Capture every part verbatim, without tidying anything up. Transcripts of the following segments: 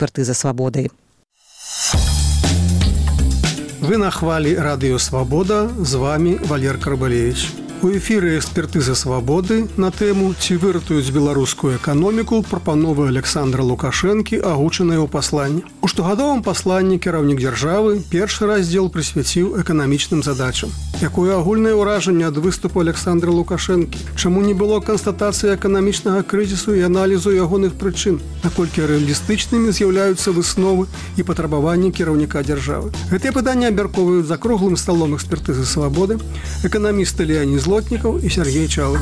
экспертыза свабоды. Вы на хвалі Радыё Свабода, з вами Валер Карбалевич. У эфіры «Экспертыза свабоды» на тэму «Ці выратуюць беларускую эканоміку» прапановы Александра Лукашэнкі, агучаныя ў пасланні. У штогадовым пасланні кіраўнік дзяржавы першы раздзел прысвяціў эканамічным задачам. Якое агульнае ўражанне ад выступу Александра Лукашэнкі? Чаму не было канстатацыі эканамічнага крызісу і аналізу ягоных прычын? Наколькі рэалістычнымі з'яўляюцца высновы і патрабаванні кіраўніка дзяржавы? Гэтыя пытанні абмяркоўваюць за круглым сталом «Экспертызы свабоды» эканамісты Леонід Злотнікаў і Сергей Чалы.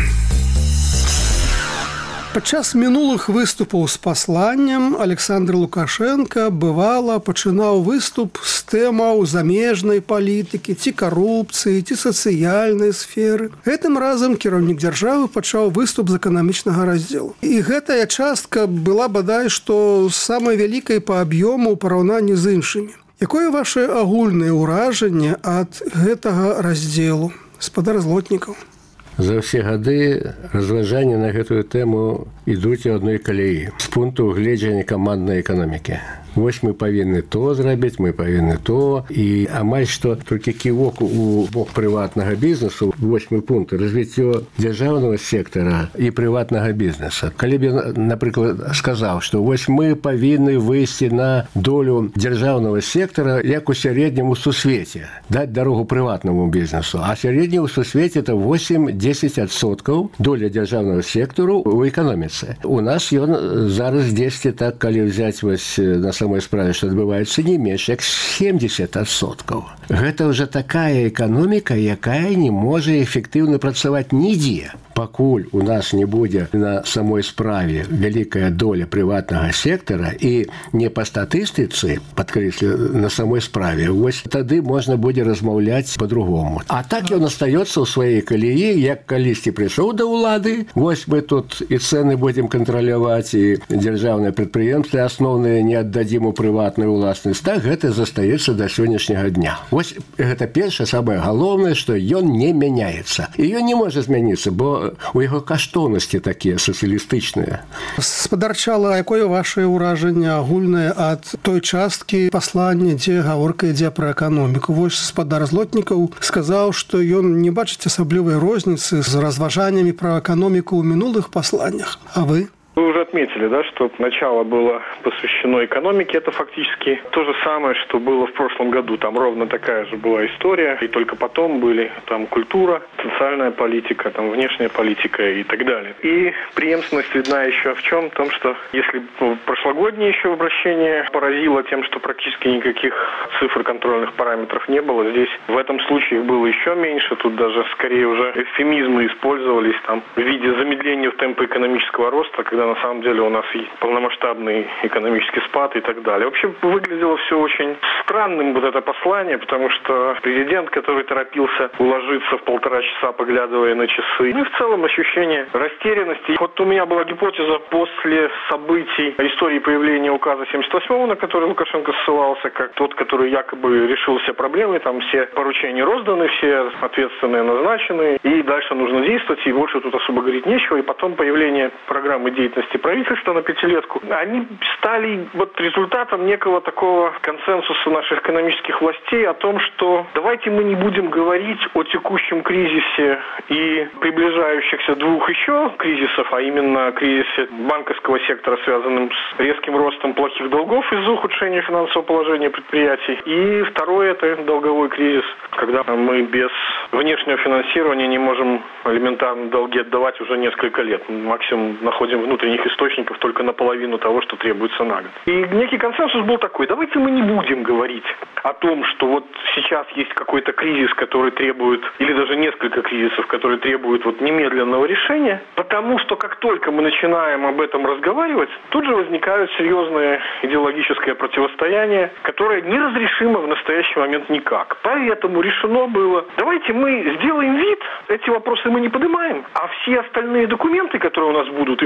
Падчас мінулых выступаў з пасланнем Александр Лукашенко бывала пачынаў выступ з тэмаў замежнай палітыкі, ці карупцыі, ці сацыяльнай сферы. Гэтым разам кіраўнік дзяржавы пачаў выступ з эканамічнага раздзелу. І гэтая частка была бадай што самай вялікай па аб'ёму ў параўнанні з іншымі. Якое ваше агульнае ўражанне ад гэтага раздзелу? Спадар Злотнікаў. За ўсе гады разважанні на гэтую тэму ідуць у адной каляі з пункту гледжання каманднай эканомікі. Вось мы павінны то зрабіць, мы павінны то. І амаль што толькі ківок у бок прыватнага бізнесу, восьмы пункт, развіццё дзяржаўнага сектара і прыватнага бізнеса. Калі б я, напрыклад, сказаў, што вось мы павінны выйсці на долю дзяржаўнага сектара, як у сярэднім у сусвеце, даць дарогу прыватнаму бізнесу. А сярэдні ў сусвеце – это восемь-дзесяць адсоткаў доля дзяржаўнага сектару ў эканоміцы. У нас ён зараз дзесьці так, калі взяць вось на самой справе, што адбываецца не менш як семьдесят адсоткаў. Гэта ўжо такая эканоміка, якая не можа эфектыўна працаваць нідзе. Пакуль у нас не будзе на самой справе вялікая доля прыватнага сектара і не па статыстыцы, падкрэслю, на самой справе, вось тады можна будзе размаўляць по-другому. А так ён астаецца ў сваёй калеі, як калісьці прыйшоў да ўлады, вось мы тут і цэны будзем кантраляваць, і дзяржаўныя прадпрыемствы асноўныя не аддадзім у прыватную ўласнасць. Так гэта застаецца да сённяшняга дня. Вось гэта першае, самае галоўнае, што ён не мяняецца. І ён не можа змяніцца, бо у яго каштоўнасці такія сацыялістычныя. Спадар Чала, якое ваше ўражанне агульнае ад той часткі паслання, дзе гаворка ідзе пра эканоміку? Вось спадар Злотнікаў сказаў, што ён не бачыць асаблівай розніцы з разважаннямі пра эканоміку ў минулых пасланнях. А вы? Вы уже отметили, да, что начало было посвящено экономике. Это фактически то же самое, что было в прошлом году. Там ровно такая же была история. И только потом были там культура, социальная политика, там внешняя политика и так далее. И преемственность видна еще в чем? В том, что если прошлогоднее еще обращение поразило тем, что практически никаких цифр контрольных параметров не было, здесь в этом случае их было еще меньше. Тут даже скорее уже эвфемизмы использовались там в виде замедления в темпе экономического роста, когда на самом деле у нас и полномасштабный экономический спад и так далее. Вообще выглядело все очень странным, вот это послание, потому что президент, который торопился уложиться в полтора часа, поглядывая на часы, ну и в целом ощущение растерянности. Вот у меня была гипотеза после событий истории появления указа семьдесят восьмого, на который Лукашенко ссылался, как тот, который якобы решил все проблемы, там все поручения розданы, все ответственные назначены, и дальше нужно действовать, и больше тут особо говорить нечего. И потом появление программы деятельности правительства на пятилетку, они стали вот результатом некого такого консенсуса наших экономических властей о том, что давайте мы не будем говорить о текущем кризисе и приближающихся двух еще кризисов, а именно кризисе банковского сектора, связанным с резким ростом плохих долгов из-за ухудшения финансового положения предприятий. И второе – это долговой кризис, когда мы без внешнего финансирования не можем элементарно долги отдавать уже несколько лет. Максимум находим внутренних источников только наполовину того, что требуется на год. И некий консенсус был такой: давайте мы не будем говорить о том, что вот сейчас есть какой-то кризис, который требует, или даже несколько кризисов, которые требуют вот немедленного решения, потому что как только мы начинаем об этом разговаривать, тут же возникает серьезное идеологическое противостояние, которое неразрешимо в настоящий момент никак. Поэтому решено было: давайте мы сделаем вид, эти вопросы мы не поднимаем, а все остальные документы, которые у нас будут, и первым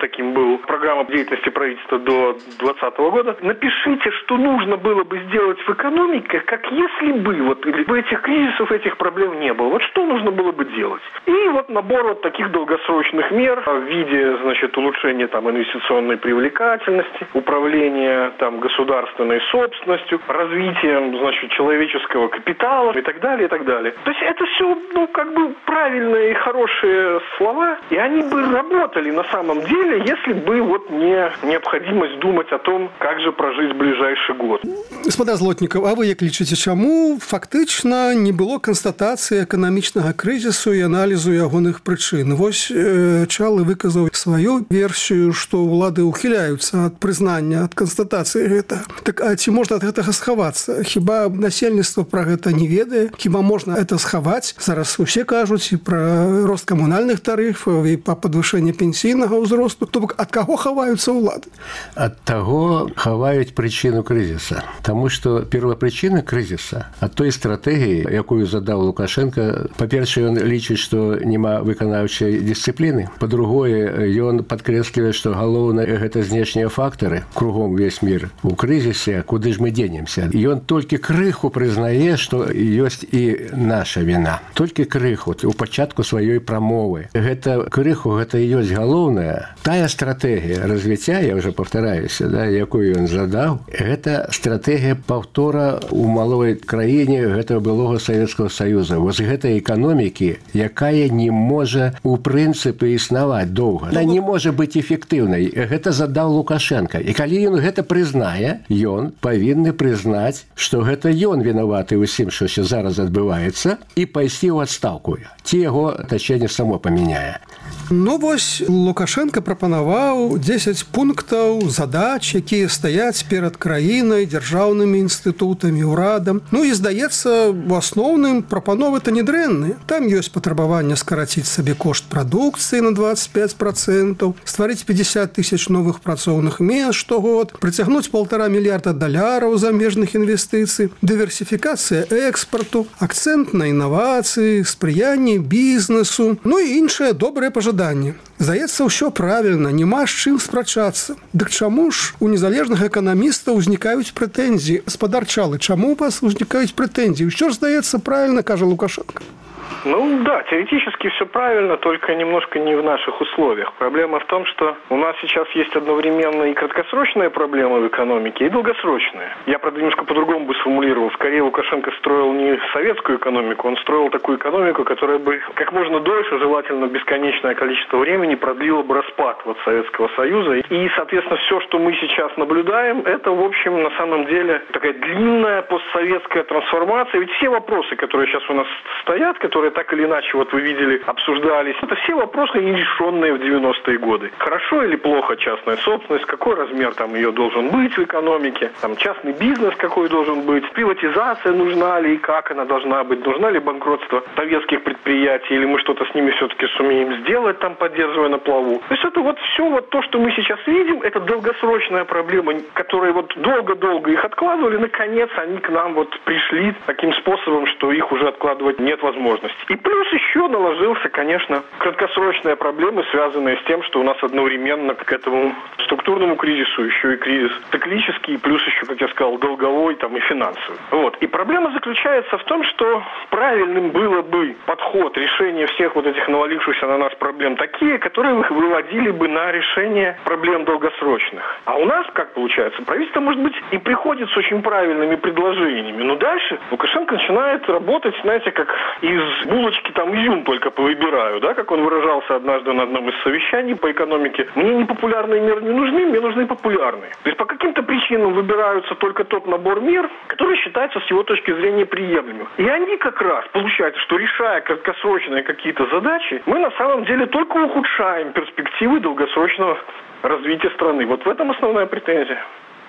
таким был программа деятельности правительства до двадцатого года. Напишите, что нужно было бы сделать в экономике, как если бы вот этих кризисов, этих проблем не было. Вот что нужно было бы делать? И вот набор вот таких долгосрочных мер в виде, значит, улучшения там инвестиционной привлекательности, управления там государственной собственностью, развитием, значит, человеческого капитала и так далее, и так далее. То есть это все, ну, как бы правильные и хорошие слова, и они бы работали на самом деле, если бы вот не необходимость думать о том, как же прожить ближайший год. Господа Злотнікаў, а вы як лічыце, чаму фактычна не было канстатацыі эканамічнага крызісу і аналізу ягоных прычын? Вось э, Чалы выказаў сваю версію, што ўлады ухіляюцца ад прызнання, ад канстатацыі гэтага. Так а ці можна ад гэтага схавацца? Хіба насельніцтва пра гэта не ведае? Хіба можна это схаваць? Зараз усе кажуць і пра рост камунальных тарыфаў, і па падвышэнне пенсійнага ўзросту. То бок ад каго хаваюцца ўлады? Ад таго хаваюць прычыну крызіса. Таму што первапрычына крызіса ад той стратэгіі, якую задаў Лукашенко, па-першае, ён лічыць, што няма выканаўчай дысцыпліны. Па-другое, ён падкрэслівае, што галоўнае гэта знешнія фактары, кругом весь мір у крызісе, куды ж мы денемся. Ён толькі крыху прызнае, што ёсць і наша віна. Толькі крыху у пачатку сваёй прамовы. Гэта крыху, гэта і ёсць галоўная. Тая стратэгія развіцця, я ўжо паўтараюся, да, якую ён задаў, гэта стратэгія паўтора ў малой краіне гэтага былога Савецкага Саюза. Вось гэтай эканомікі, якая не можа у прынцыпе існаваць доўга. Она не можа быць эфектыўнай. Гэта задаў Лукашенко. І калі ён гэта прызнае, ён павінны прызнаць, што гэта ён вінаваты ўсім, што зараз адбываецца, і пайсці ў адстаўку. Ці яго атачэнне само памяняе. Ну вось Лукашенко прапанаваў дзесяць пунктаў задач, якія стаяць перад краінай, дзяржаўнымі інстытутамі, урадам. Ну і здаецца, у асноўным прапановы-то не дрэнныя. Там ёсць патрабаванне скараціць сабе кошт прадукцыі на двадцать пять процентов, стварыць пятьдесят тысяч новых працоўных мест штогод, прыцягнуць полтора мільярда даляраў замежных інвестыцый, дыверсіфікацыя экспарту, акцэнт на інавацыі, спрыянне бізнесу, ну і іншыя добрыя пажаданні. Здаецца, ўсё правільна, няма з чым спрачацца. Дык чаму ж у незалежных эканамістаў узнікаюць прэтэнзіі? Гаспадар Чалы, чаму у вас узнікаюць прэтэнзіі? Усё ж, здаецца, правильно, кажа Лукашенко. Ну да, теоретически все правильно, только немножко не в наших условиях. Проблема в том, что у нас сейчас есть одновременно и краткосрочные проблемы в экономике, и долгосрочные. Я, правда, немножко по-другому бы сформулировал. Скорее, Лукашенко строил не советскую экономику, он строил такую экономику, которая бы как можно дольше, желательно бесконечное количество времени, продлила бы распад вот Советского Союза. И, соответственно, все, что мы сейчас наблюдаем, это, в общем, на самом деле такая длинная постсоветская трансформация. Ведь все вопросы, которые сейчас у нас стоят, которые так или иначе, вот вы видели, обсуждались. Это все вопросы, нерешенные в девяностые годы. Хорошо или плохо частная собственность, какой размер там ее должен быть в экономике, там частный бизнес какой должен быть, приватизация нужна ли и как она должна быть, нужна ли банкротство советских предприятий, или мы что-то с ними все-таки сумеем сделать, там поддерживая на плаву. То есть это вот все вот то, что мы сейчас видим, это долгосрочная проблема, которые вот долго-долго их откладывали, наконец они к нам вот пришли таким способом, что их уже откладывать нет возможности. И плюс еще наложился, конечно, краткосрочные проблемы, связанные с тем, что у нас одновременно к этому структурному кризису еще и кризис циклический, плюс еще, как я сказал, долговой там, и финансовый. Вот. И проблема заключается в том, что правильным было бы подход решения всех вот этих навалившихся на нас проблем такие, которые выводили бы на решение проблем долгосрочных. А у нас, как получается, правительство, может быть, и приходит с очень правильными предложениями, но дальше Лукашенко начинает работать, знаете, как из булочки там изюм только повыбираю, да, как он выражался однажды на одном из совещаний по экономике. Мне непопулярные меры не нужны, мне нужны популярные. То есть по каким-то причинам выбираются только тот набор мер, который считается с его точки зрения приемлемым. И они как раз, получается, что решая краткосрочные какие-то задачи, мы на самом деле только ухудшаем перспективы долгосрочного развития страны. Вот в этом основная претензия.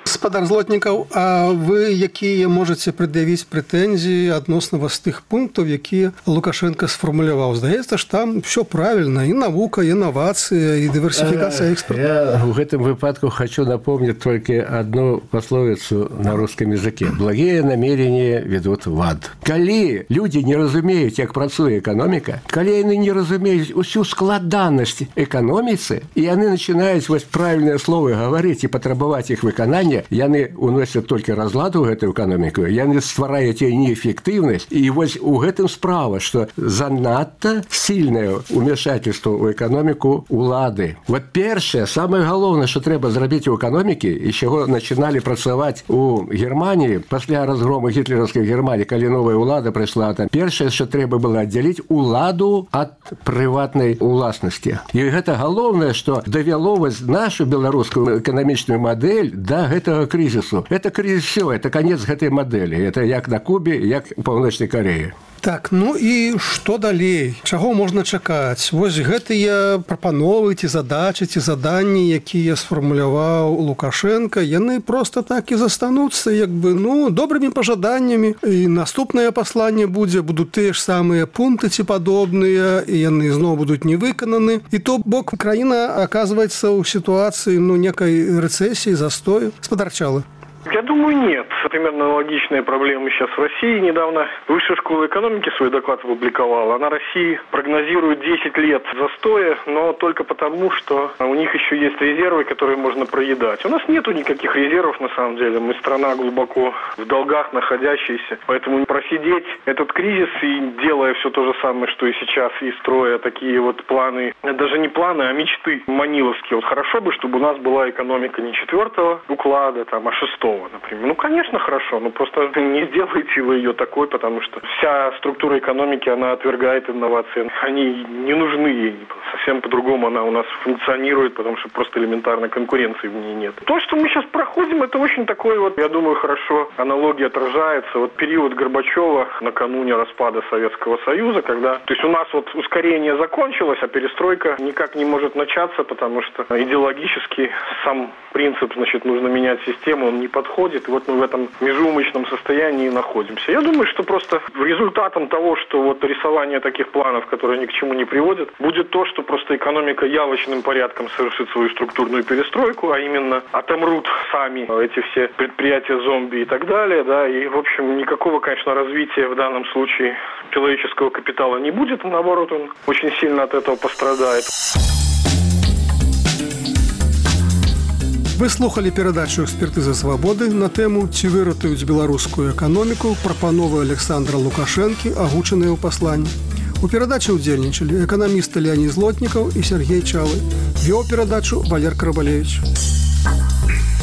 Спадар Злотнікаў, а вы якія можаце прад'явіць прэтэнзіі адносна вас тых пунктаў, якія Лукашенко сфармуляваў? Здаецца ж, там все правильно, і навука, і інавацыя, і дыверсіфікацыя экспорту. Я в гэтым выпадку хочу напомнить только одну пословицу на русском языке. Благие намерения ведут в ад. Калі люди не разумеют, як працуе экономика, калі яны не разумеюць усю складанность экономіцы, и они начинают вот правильные слова говорить и потребовать их выканания, яны уносят только разладу в эту экономику, яны ствараюць ее неэффективность. И вот у гэтым справа, что занадто сильное умешательство в экономику улады. Вот першае, самое галоўнае, что трэба зрабіць у экономике, и с чего начинали працаваць у Германии, после разгрома гитлеровской Германии, калі новая улада пришла, там першае, что трэба было отделить уладу от приватной уласнасці. И это галоўнае, что довело нашу белорусскую экономичную модель до этого кризису. Это кризис все, это конец этой модели. Это як на Кубе, як у Паўночнай Кореі. Так, ну і што далей? Чаго можна чакаць? Вось гэтыя прапановы ці задачы, ці заданні, якія сфармуляваў Лукашенко, яны просто так і застануцца, як бы, ну, добрымі пажаданнямі. І наступнае пасланне будзе, будуць тыя ж самыя пункты ці падобныя, і яны зноў будуць не выкананы. І то бок краіна аказваецца ў сітуацыі, ну, некай рэцэсіі, застою. Спадар Чалы. Я думаю, нет. Примерно аналогичные проблемы сейчас в России. Недавно Высшая школа экономики свой доклад опубликовала. Она России прогнозирует десять лет застоя, но только потому, что у них еще есть резервы, которые можно проедать. У нас нету никаких резервов, на самом деле. Мы страна глубоко в долгах находящаяся. Поэтому просидеть этот кризис и делая все то же самое, что и сейчас, и строя такие вот планы, даже не планы, а мечты маниловские. Вот хорошо бы, чтобы у нас была экономика не четвертого уклада, там, а шестого. Например. Ну, конечно, хорошо, но просто не сделайте вы ее такой, потому что вся структура экономики, она отвергает инновации. Они не нужны ей. Совсем по-другому она у нас функционирует, потому что просто элементарной конкуренции в ней нет. То, что мы сейчас проходим, это очень такой вот, я думаю, хорошо аналогия отражается. Вот период Горбачева накануне распада Советского Союза, когда, то есть у нас вот ускорение закончилось, а перестройка никак не может начаться, потому что идеологически сам принцип, значит, нужно менять систему, он не подходит. Ходит, и вот мы в этом межумочном состоянии находимся. Я думаю, что просто результатом того, что вот рисование таких планов, которые ни к чему не приводят, будет то, что просто экономика явочным порядком совершит свою структурную перестройку, а именно отомрут сами эти все предприятия зомби и так далее, да, и, в общем, никакого, конечно, развития в данном случае человеческого капитала не будет, наоборот, он очень сильно от этого пострадает. Вы слухали перадачу «Экспертыза свабоды» на тэму «Ці выратуюць беларускую эканоміку» прапановы Александра Лукашэнкі, агучаныя ў пасланні. У перадачы ўдзельнічалі эканамісты Леонид Злотнікаў і Сергей Чалы. Вёў перадачу Валер Карбалевич.